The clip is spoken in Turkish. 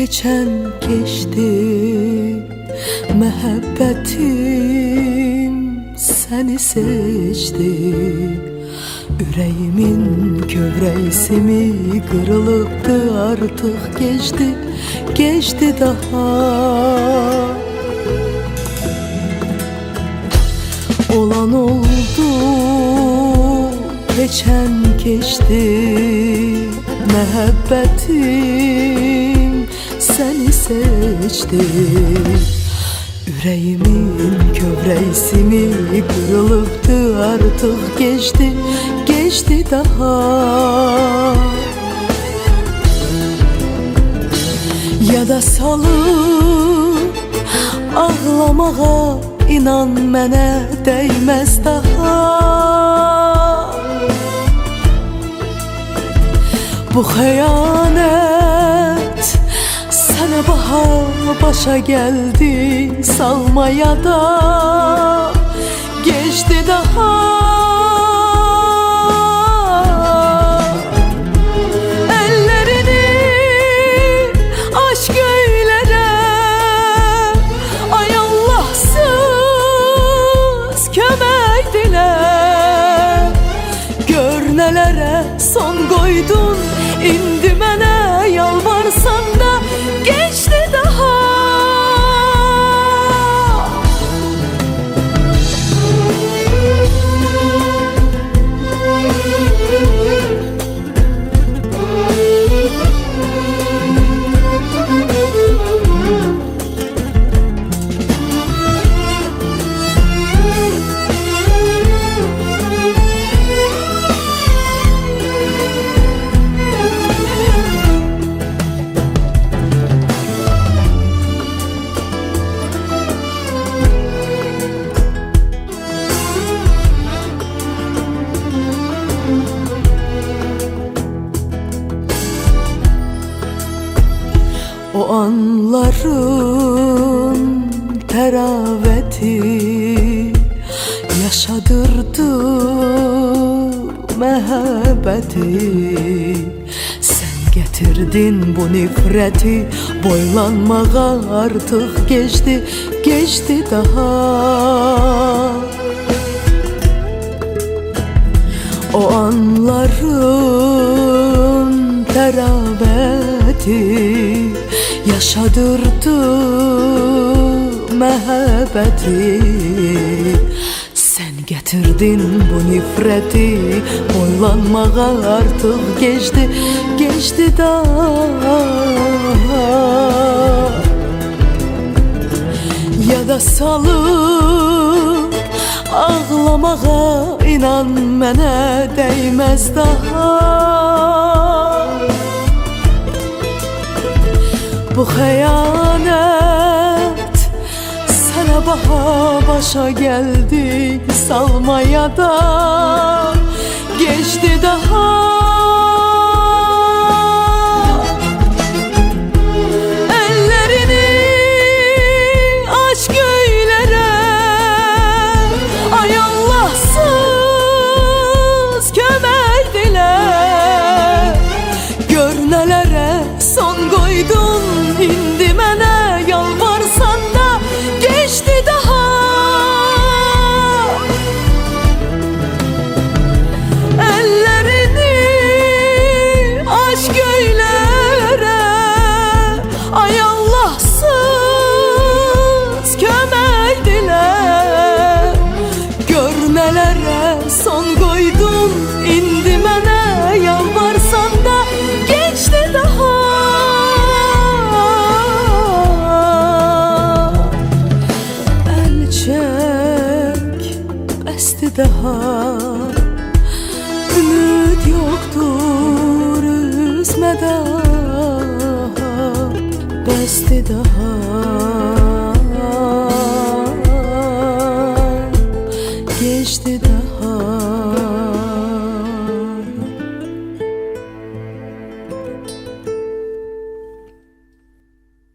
Geçen geçti muhabbetim, seni seçti. Yüreğimin kövreysi mi kırılıptı, artık geçti, geçti daha. Olan oldu, geçen geçti muhabbetim, seni seçti. Yüreğimin kövreysi mi kırılıptı, artık geçti, geçti daha. Ya da salıp ağlamağa, inan mənə değmez daha. Bu xəyanət sənə başa geldi, salmaya da geçti daha. Ellerini aşk eylere, ay Allahsız kömək dile. Gör nelere son koydun, indi mənə yalvarsan da geçti daha. O anların teraveti yaşadırdı mehabbeti. Sen getirdin bu nifreti, boylanmağa artık geçti, geçti daha. O anların teraveti yaşadırdı mehabbeti. Sen getirdin bu nifreti, boylanmağa artık geçti, geçti daha. Ya da salıp ağlamağa, inan mənə değmez daha. Bu xəyanət sənə başa geldi, salmaya da geçti daha. Ellerini aşk eylere, ay Allahsız kömək dile. Gör nelere son koydun, indi mənə yalvarsan da geçti daha. Ellerini aşk eylere, ay Allahsız kömək dile. Gör nelere son koydun, indi mənə yalvarsan da geçti daha. Daha ümid yoktur, üzme daha, besti daha.